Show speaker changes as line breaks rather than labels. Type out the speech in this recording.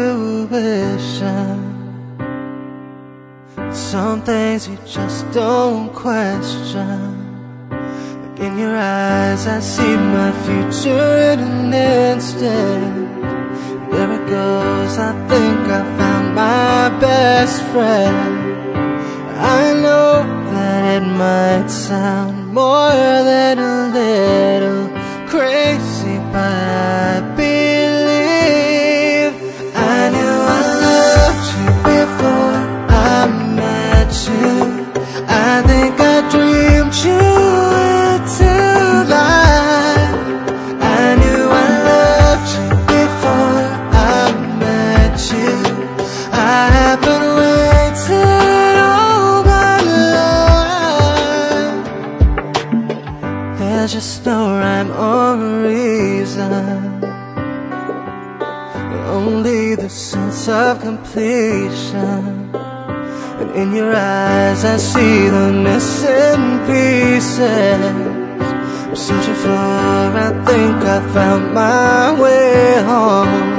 intuition. Some things you just don't question. Look in your eyes, I see my future in an instant. There it goes, I think I found my best friend. I know that it might sound more than a little crazy, but I believe I knew I loved you before I met you. I think I dreamed you into life. I knew I loved you before I met you. I have been waiting all my life. There's just no rhyme or reason, only the sense of completion. And in your eyes I see the missing pieces I'm searching for. I think I found my way home.